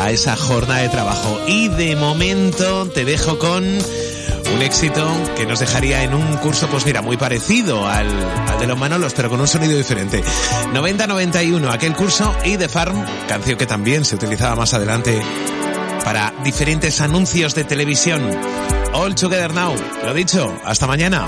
a esa jornada de trabajo. Y de momento te dejo con un éxito que nos dejaría en un curso, pues mira, muy parecido al de los Manolos, pero con un sonido diferente. 90-91, aquel curso, y The Farm, canción que también se utilizaba más adelante para diferentes anuncios de televisión. All Together Now. Lo dicho, hasta mañana.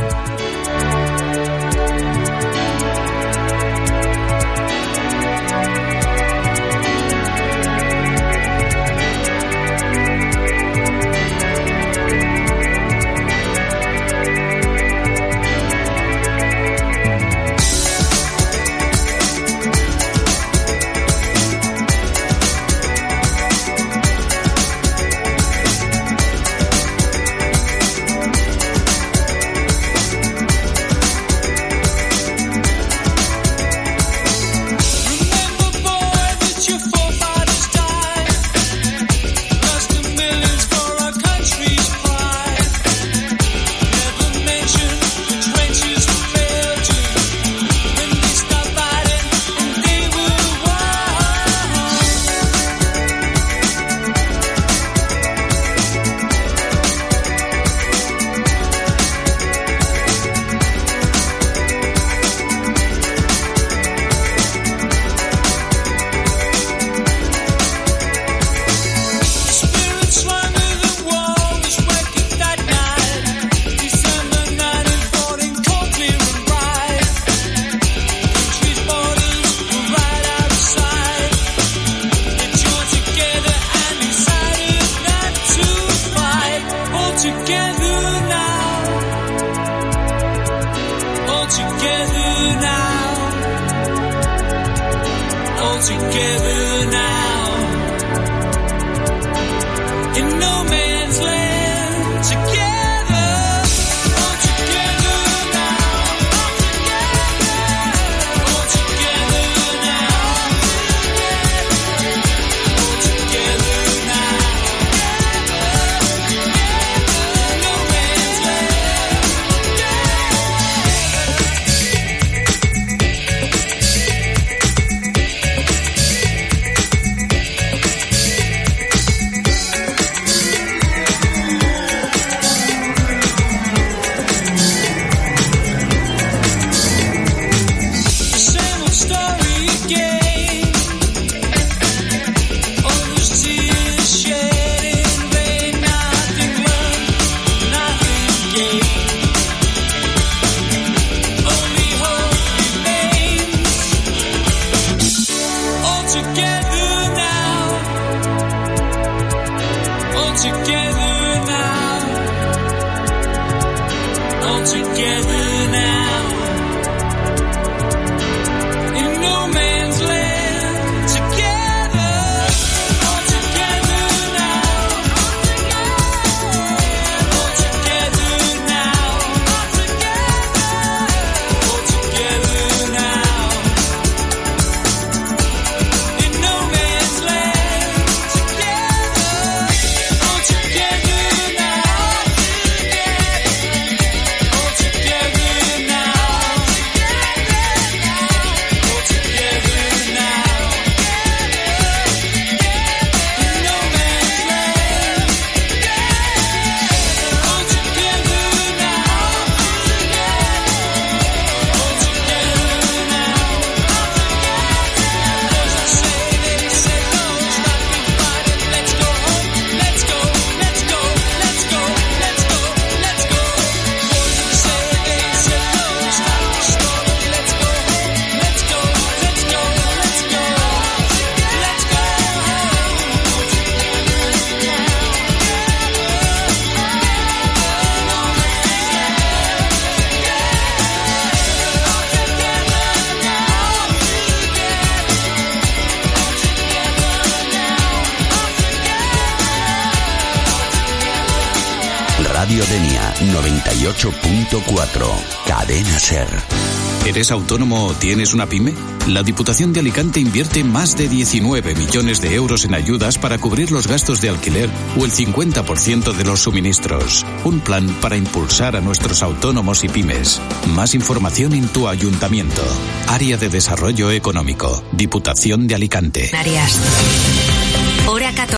Radio Denia 98.4, Cadena SER. ¿Eres autónomo o tienes una pyme? La Diputación de Alicante invierte más de 19 millones de euros en ayudas para cubrir los gastos de alquiler o el 50% de los suministros. Un plan para impulsar a nuestros autónomos y pymes. Más información en tu ayuntamiento. Área de Desarrollo Económico. Diputación de Alicante. Hora 14.